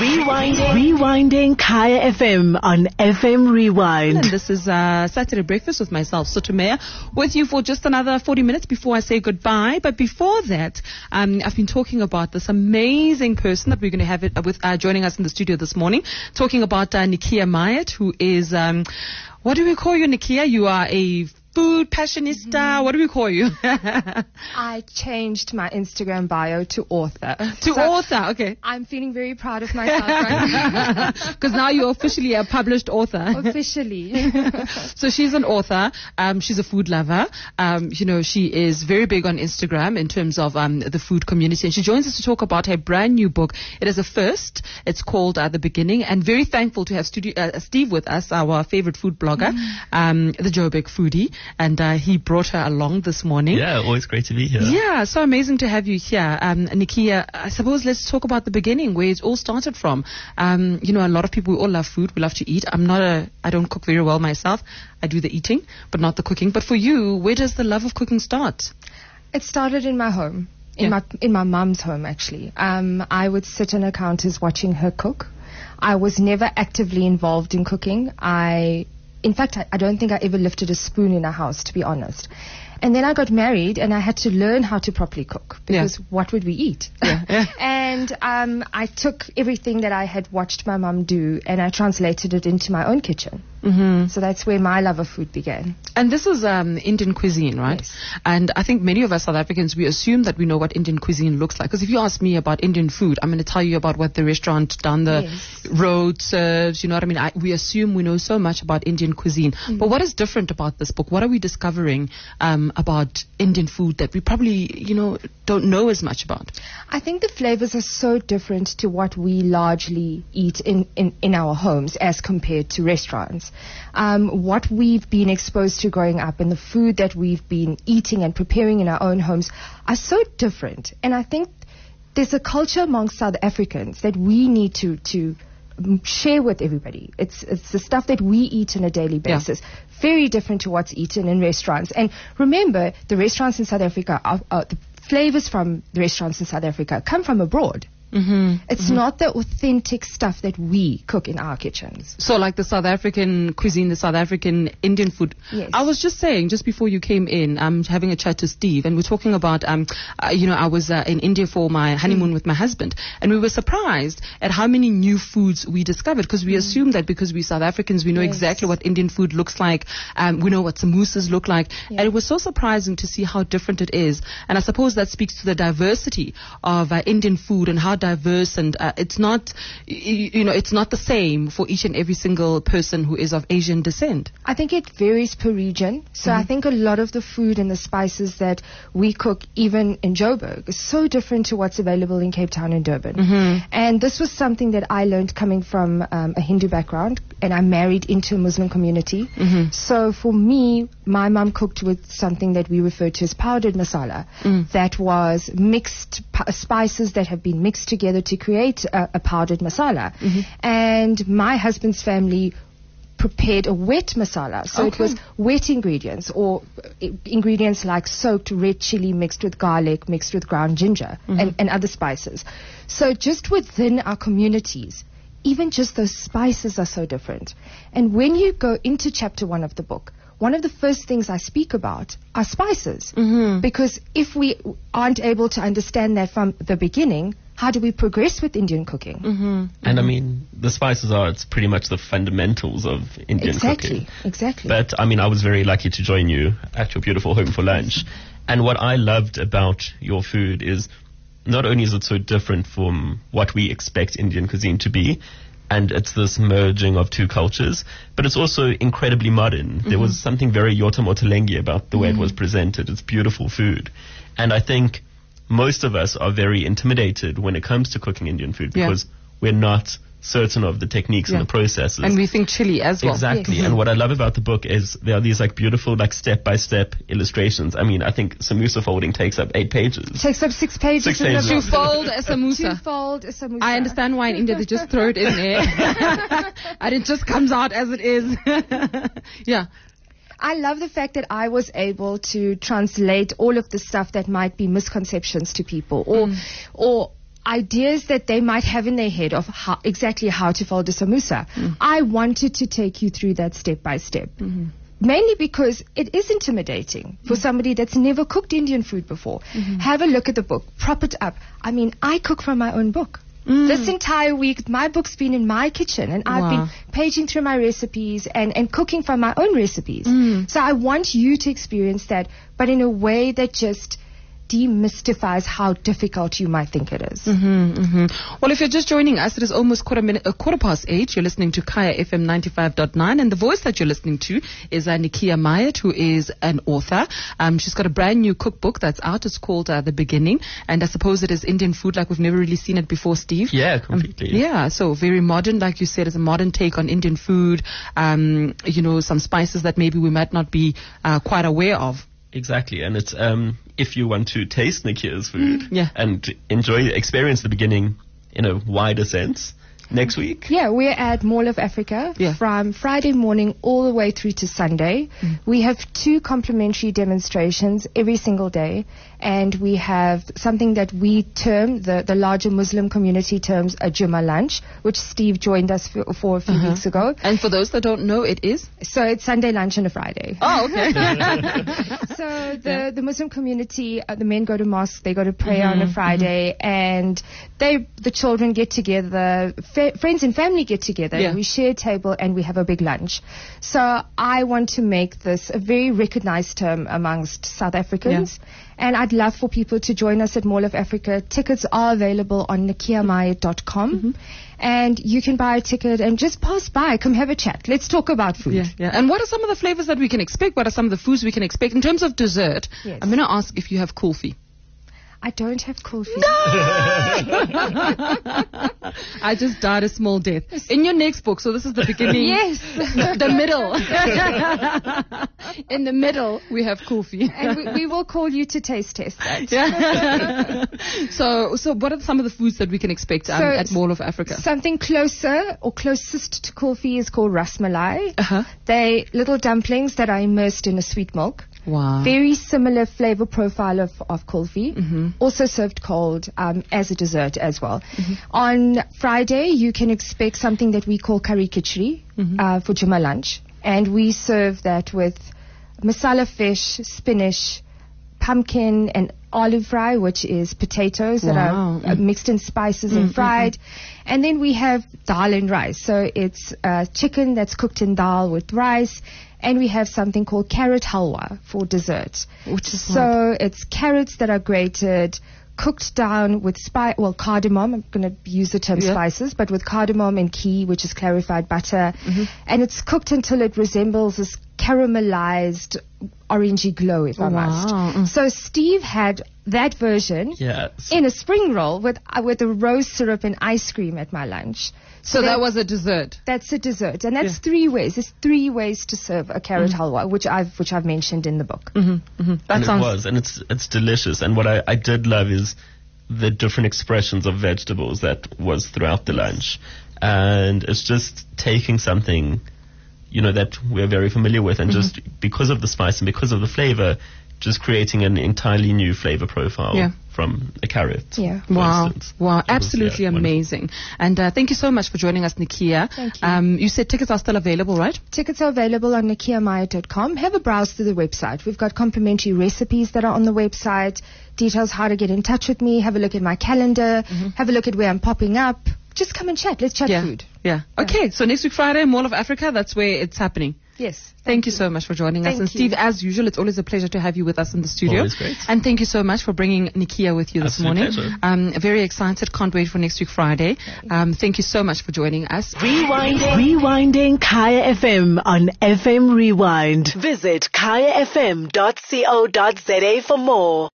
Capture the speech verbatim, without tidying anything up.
Rewinding. Rewinding Kaya F M on F M Rewind. And this is uh, Saturday Breakfast with myself, Sotomea, with you for just another forty minutes before I say goodbye. But before that, um, I've been talking about this amazing person that we're going to have it with uh, joining us in the studio this morning, talking about uh, Nikia Myatt, who is, um, what do we call you, Nikia? You are a food passionista. Mm-hmm. What do we call you? I changed my Instagram bio to author. To so author, okay. I'm feeling very proud of myself right now. Because now you're officially a published author. Officially. So she's an author. Um, she's a food lover. Um, you know, she is very big on Instagram in terms of um, the food community. And she joins us to talk about her brand new book. It is a first. It's called uh, The Beginning. And very thankful to have studio, uh, Steve with us, our favorite food blogger, mm. um, the Joburg foodie. And uh, he brought her along this morning. Yeah, always great to be here. Yeah, so amazing to have you here. Um, Nikia, I suppose let's talk about the beginning, where it all started from. Um, you know, a lot of people, we all love food. We love to eat. I'm not a, I don't cook very well myself. I do the eating, but not the cooking. But for you, where does the love of cooking start? It started in my home, in yeah. my in my mum's home, actually. Um, I would sit on her counters watching her cook. I was never actively involved in cooking. I... In fact, I, I don't think I ever lifted a spoon in our house, to be honest. And then I got married and I had to learn how to properly cook because yeah. what would we eat? Yeah. Yeah. And um, I took everything that I had watched my mum do and I translated it into my own kitchen. Mm-hmm. So that's where my love of food began. And this is um, Indian cuisine, right? Yes. And I think many of us South Africans, we assume that we know what Indian cuisine looks like. Because if you ask me about Indian food, I'm going to tell you about what the restaurant down the yes. road serves. You know what I mean? I, we assume we know so much about Indian cuisine. Mm-hmm. But what is different about this book? What are we discovering um, about Indian food that we probably, you know, don't know as much about? I think the flavors are so different to what we largely eat in, in, in our homes as compared to restaurants. Um, what we've been exposed to growing up and the food that we've been eating and preparing in our own homes are so different. And I think there's a culture amongst South Africans that we need to, to share with everybody. It's, it's the stuff that we eat on a daily basis. Yeah. Very different to what's eaten in restaurants. And remember, the restaurants in South Africa, are, are, the flavors from the restaurants in South Africa come from abroad. Mm-hmm. It's mm-hmm. not the authentic stuff that we cook in our kitchens. So like the South African cuisine, the South African Indian food. Yes. I was just saying, just before you came in, I'm having a chat to Steve, and we're talking about, um, uh, you know, I was uh, in India for my honeymoon mm. with my husband, and we were surprised at how many new foods we discovered, because we mm. assume that because we're South Africans, we know yes. exactly what Indian food looks like. Um, we know what samosas look like. Yeah. And it was so surprising to see how different it is. And I suppose that speaks to the diversity of uh, Indian food and how diverse, and uh, it's not, you, you know, it's not the same for each and every single person who is of Asian descent. I think it varies per region. So mm-hmm. I think a lot of the food and the spices that we cook, even in Joburg, is so different to what's available in Cape Town and Durban. Mm-hmm. And this was something that I learned coming from um, a Hindu background, and I married into a Muslim community. Mm-hmm. So for me, my mum cooked with something that we refer to as powdered masala. Mm. That was mixed p- spices that have been mixed together to create a, a powdered masala. Mm-hmm. And my husband's family prepared a wet masala. So okay. it was wet ingredients, or uh, ingredients like soaked red chili mixed with garlic, mixed with ground ginger, mm-hmm. and, and other spices. So just within our communities, even just those spices are so different. And when you go into chapter one of the book, one of the first things I speak about are spices. Mm-hmm. Because if we aren't able to understand that from the beginning, how do we progress with Indian cooking? Mm-hmm. And I mean, the spices are, it's pretty much the fundamentals of Indian exactly, cooking. Exactly, exactly. But I mean, I was very lucky to join you at your beautiful home for lunch. And what I loved about your food is not only is it so different from what we expect Indian cuisine to be, and it's this merging of two cultures, but it's also incredibly modern. Mm-hmm. There was something very Yota Motolengi about the way mm-hmm. it was presented. It's beautiful food. And I think most of us are very intimidated when it comes to cooking Indian food because yeah. we're not certain of the techniques yeah. and the processes. And we think chili as well. Exactly. Yes. And what I love about the book is there are these like beautiful like step-by-step illustrations. I mean, I think samosa folding takes up eight pages. Takes up six pages. Six pages. To fold a samosa. To fold a samosa. I understand why in India they just throw it in there. And it just comes out as it is. Yeah. I love the fact that I was able to translate all of the stuff that might be misconceptions to people, or, mm. or ideas that they might have in their head of how, exactly how to fold a samosa. Mm. I wanted to take you through that step by step. Mm-hmm. Mainly because it is intimidating for mm-hmm. somebody that's never cooked Indian food before. Mm-hmm. Have a look at the book, prop it up. I mean, I cook from my own book. Mm. This entire week, my book's been in my kitchen, and I've wow. been paging through my recipes and, and cooking from my own recipes. Mm. So I want you to experience that, but in a way that just demystifies how difficult you might think it is. Mm-hmm, mm-hmm. Well, if you're just joining us, it is almost quarter minute, a quarter past eight. You're listening to Kaya F M ninety-five point nine, and the voice that you're listening to is uh, Nikia Myatt, who is an author. Um, she's got a brand new cookbook that's out. It's called uh, The Beginning, and I suppose it is Indian food like we've never really seen it before, Steve. Yeah, completely. Um, yeah, so very modern, like you said, it's a modern take on Indian food. Um, you know, some spices that maybe we might not be uh, quite aware of. Exactly, and it's um, if you want to taste Nikia's food mm, yeah. and enjoy, experience The Beginning in a wider sense, next week. Yeah, we're at Mall of Africa yeah. from Friday morning all the way through to Sunday. Mm. We have two complimentary demonstrations every single day, and we have something that we term, the, the larger Muslim community terms, a Juma lunch, which Steve joined us for, for a few uh-huh. weeks ago. And for those that don't know, it is? So it's Sunday lunch and a Friday. Oh, okay. So the, yeah. the Muslim community, uh, the men go to mosque, they go to prayer mm-hmm, on a Friday, mm-hmm. and they the children get together, fa- friends and family get together, yeah. and we share a table and we have a big lunch. So I want to make this a very recognized term amongst South Africans. Yeah. And I'd love for people to join us at Mall of Africa. Tickets are available on nikia myatt dot com. Mm-hmm. And you can buy a ticket and just pass by. Come have a chat. Let's talk about food. Yeah, yeah. And what are some of the flavors that we can expect? What are some of the foods we can expect? In terms of dessert, yes. I'm going to ask if you have kulfi. I don't have kulfi. No! I just died a small death. In your next book, so this is the beginning. Yes. The middle. In the middle, we have kulfi. And we, we will call you to taste test that. Yeah. so, so what are some of the foods that we can expect um, so at Mall of Africa? Something closer or closest to kulfi is called rasmalai. Uh-huh. They're little dumplings that are immersed in a sweet milk. Wow. Very similar flavor profile of, of kulfi. Mm-hmm. Also served cold um, as a dessert as well. Mm-hmm. On Friday, you can expect something that we call curry khichdi mm-hmm. uh, for Juma lunch. And we serve that with masala fish, spinach, pumpkin, and olive fry, which is potatoes wow. that are uh, mixed in spices mm-hmm. and fried. And then we have dal and rice. So it's uh, chicken that's cooked in dal with rice. And we have something called carrot halwa for dessert. Which is so what? It's carrots that are grated, cooked down with spice, well, cardamom. I'm going to use the term yeah. spices, but with cardamom and ghee, which is clarified butter. Mm-hmm. And it's cooked until it resembles this caramelized orangey glow, if I wow. must. Mm. So Steve had that version yes. in a spring roll with uh, with a rose syrup and ice cream at my lunch. So, so that, that was a dessert. That's a dessert, and that's yeah. three ways. There's three ways to serve a carrot mm-hmm. halwa, which I've which I've mentioned in the book. Mm-hmm. Mm-hmm. That and sounds it was, and it's it's delicious. And what I, I did love is the different expressions of vegetables that was throughout the lunch, and it's just taking something, you know, that we're very familiar with, and mm-hmm. just because of the spice and because of the flavor, just creating an entirely new flavor profile yeah. from a carrot. Yeah. Wow. Instance. Wow. It Absolutely was, yeah, amazing. And uh, thank you so much for joining us, Nikia. Thank you. Um, you said tickets are still available, right? Tickets are available on nikia myatt dot com. Have a browse through the website. We've got complimentary recipes that are on the website, details how to get in touch with me, have a look at my calendar, mm-hmm. have a look at where I'm popping up. Just come and chat. Let's chat yeah. food. Yeah. Okay. So next week, Friday, Mall of Africa, that's where it's happening. Yes. Thank, thank you. you so much for joining thank us. And you. Steve, as usual, it's always a pleasure to have you with us in the studio. Always great. And thank you so much for bringing Nikia with you this Absolute morning. pleasure. Um, very excited. Can't wait for next week, Friday. Um, thank you so much for joining us. Rewinding. Rewinding Kaya F M on F M Rewind. Visit kaya f m dot co dot za for more.